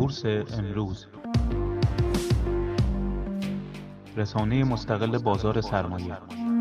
بورس امروز، رسانه مستقل بازار سرمایه.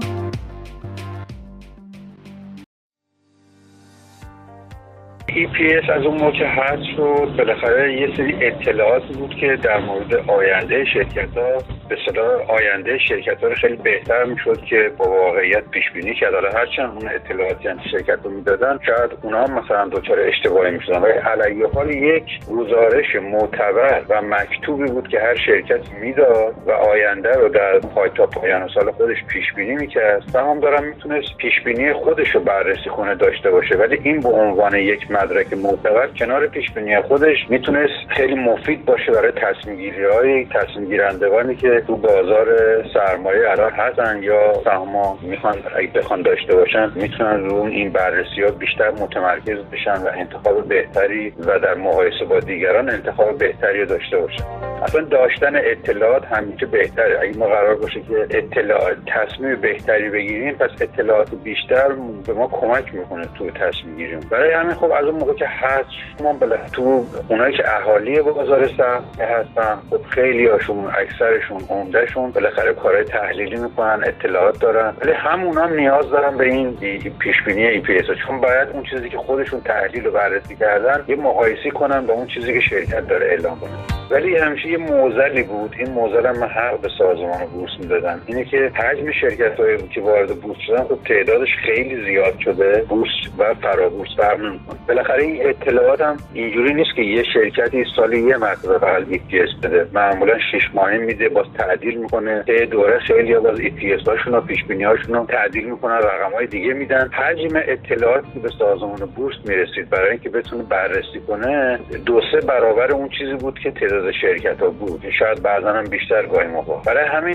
EPS از اون موقع که حذف شد، بالاخره یه سری اطلاعات بود که در مورد آینده شرکت‌ها، به اصطلاح آینده شرکت‌ها رو خیلی بهتر می‌شد که با واقعیت پیش بینی کرد. حالا هرچند اون اطلاعاتی که شرکت‌ها میدادن شاید اونها مثلا دچار اشتباهی می‌شدن، ولی علیه حال یک گزارش معتبر و مکتوبی بود که هر شرکت میداد و آینده رو در تا پایان سال خودش پیش بینی می‌کرد. سهامدارم میتونست پیش بینی خودش رو بررسی کنه داشته باشه، ولی این به عنوان یک مدرک معتبر کنار پیش بینی خودش میتونست خیلی مفید باشه برای تصمیم گیرندگانی که تو بازار سرمایه الان هستن یا سهام‌ها میخوان اگه بخوان داشته باشن، میتونن رو این بررسی‌ها بیشتر متمرکز بشن و انتخاب بهتری و در مقایسه با دیگران انتخاب بهتری داشته باشن. اصلا داشتن اطلاعات همیشه بهتره. اگه ما قرار باشه که تصمیم بهتری بگیریم، پس اطلاعات بیشتر به ما کمک میکنه تو تصمیم گیری. برای همین خب از اون موقع که هست ما تو اونایی که اهالی بازار سرمایه هستن، خب خیلی هاشون، اکثرشون، عمدهشون بالاخره کارهای تحلیلی میکنن، اطلاعات دارن، ولی همونا نیاز دارن به این پیش بینی EPS، چون باید اون چیزی که خودشون تحلیل و بررسی کردن یه مقایسه کنن با اون چیزی که شرکت داره اعلام کنه. ولی همیشه یه معضلی بود، این معضل من حق به سازمان بورس میدادم، اینه که حجم شرکت‌هایی که وارد بورس شدن خب تعدادش خیلی زیاد شده، بورس و فرابورس فرق نمی‌کنه. بالاخره این اطلاعات هم اینجوری نیست که یه شرکتی سالی یه مرتبه فقط EPS بده، معمولا 6 ماهه میده، باز تعدیل میکنه، طی دوره خیلی باز EPS هاشون و پیش بینی هاشون رو تعدیل میکنن، رقم‌های دیگه میدن. حجم اطلاعاتی که به سازمان بورس میرسید برای اینکه بتونه بررسی کنه 2-3 برابر اون چیزی بود که تعداد شرکت‌ها بود، شاید بعضا هم بیشتر گاهی موقع. برای همین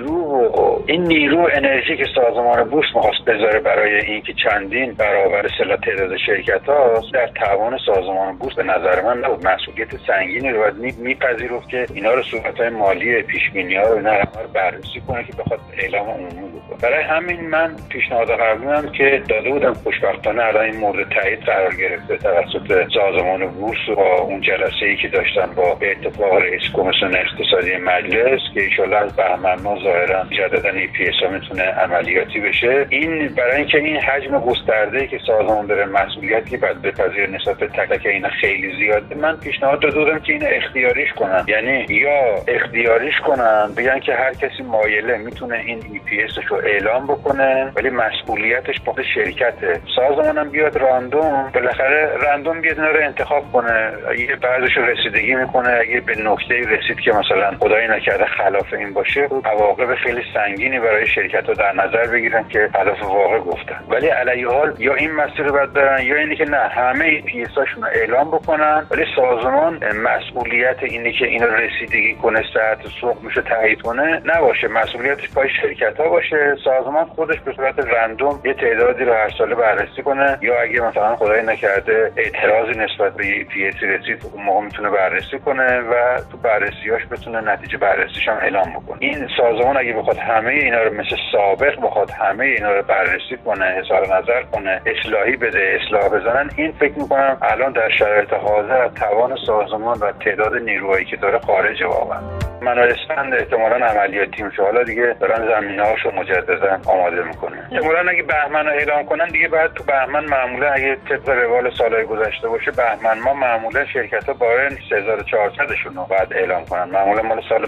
نیرو انرژی که سازمان بورس می‌خواست بذاره برای اینکه چندین برابر تعداد شرکت‌ها در توان سازمان بورس به نظر من نبود. مسئولیت سنگینی رو باید میپذیرفت که اینا رو صورت‌های مالی پیش‌بینی‌ها رو بررسی کنه که بخواد اعلام عمومی بکنه. برای همین من پیشنهاد قبلی‌ام که داده بودم، خوشبختانه الان این مورد تایید قرار گرفته توسط سازمان بورس و با اون جلسه‌ای که داشتن با به اتفاق رئیس کمیسیون اقتصادی مجلس که ان شاءالله از بهمن ماه ظاهراً جدیداً EPS ها میتونه عملیاتی بشه. این برای اینکه این حجم گسترده‌ای که سازمان داره، مسئولیتی بعد بپذیر نسبت به تک تک اینا خیلی زیاده، من پیشنهاد دادم که اینو اختیاریش کنن، یعنی یا اختیاریش کنن بگن که هر کسی مایله میتونه این EPS رو اعلام بکنه، ولی مسئولیتش با شرکته. سازمانم بیاد راندوم، بالاخره راندوم بیاد اینا رو انتخاب کنه، اگه بعضیش رسیدگی میکنه، اگه به نکته‌ای رسید که مثلا خدای نکرده خلاف این باشه، عواقب خیلی سنگینی برای شرکت‌ها در نظر بگیرن که خلاف واقع گفتن. ولی علیه حال یا این مسیر رو باید برن یا اینی که نه، همه EPS-هاشون رو اعلام بکنن، ولی سازمان مسئولیت اینی که اینا رسیدگی کنه، ساعت سوق میشه تایید کنه نباشه، مسئولیتش پای شرکت‌ها باشه. سازمان خودش به صورت رندوم یه تعدادی رو هر ساله بررسی کنه، یا اگه مثلا خدای نکرده اعتراضی نسبت به EPS رسید، اون موقع میتونه بررسی کنه و تو بررسیاش بتونه نتیجه بررسیش هم اعلام بکنه. این سازمان اگه بخواد همه اینا رو مثل سابق بخواد همه اینا رو بررسی کنه، اظهار نظر کنه، اصلاحی بده، اصلاح بزنن، این فکر میکنم الان در شرایط حاضر توان سازمان و تعداد نیروهایی که داره خارج واقعا. مناسبند احتمالاً عملیاتی میشه، حالا دیگه دارن زمینه‌هاشو مجددا آماده میکنه. احتمالاً اگه بهمن رو اعلام کنن دیگه، بعد تو بهمن معمولا اگه طبق روال سالهای گذشته باشه، بهمن ما معمولا شرکت‌ها باید 3400 شون رو بعد اعلام کنن، معمولا مال سال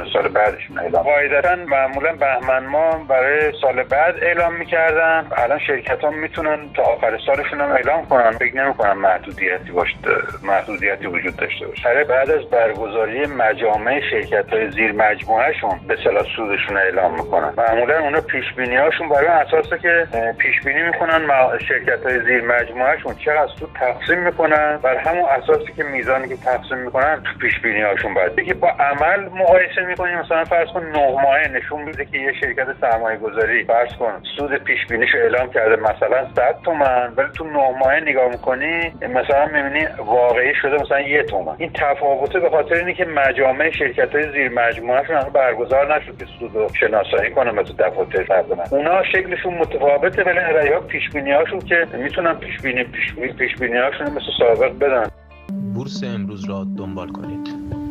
بعدشون اعلام. قاعدتاً معمولا بهمن ما برای سال بعد اعلام میکردن، الان شرکت‌ها میتونن تا آخر سالشون هم اعلام کنن، فکر نمی‌کنم محدودیتی وجود داشته باشه. بعد از برگزاری مجامع شرکت‌های زیر مجموعه‌شون به اصطلاح سودشون اعلام میکنن. معمولا اونا پیش بینی‌هاشون برای اساسه که پیش بینی میکنن شرکت‌های زیر مجموعه‌شون چقدر سود تقسیم میکنن، بر همون اساسی که میزانی که تقسیم میکنن پیش بینی‌هاشون باید دیگه با عمل مقایسه میکنیم. مثلا فرض کن 9 ماهه نشون میده که یه شرکت سرمایه‌گذاری فرض کن سود پیش بینیشو اعلام کرده مثلا 100 تومان، ولی تو 9 ماهه نگاه میکنی مثلا میبینی واقعی شده مثلا 1 تومان. این تفاوته به خاطر اینه که مجامع شرکت‌های زیر مجموعه‌شون برگزار نشد که سودو شناسایی کنه مثل دفاتر فرضاً. اونا شکلشون متفاوته، ولی علیه پیش بینی‌هاشون که میتونن پیش بینی‌هاشون مثل سابق بدن. بورس امروز را دنبال کنید.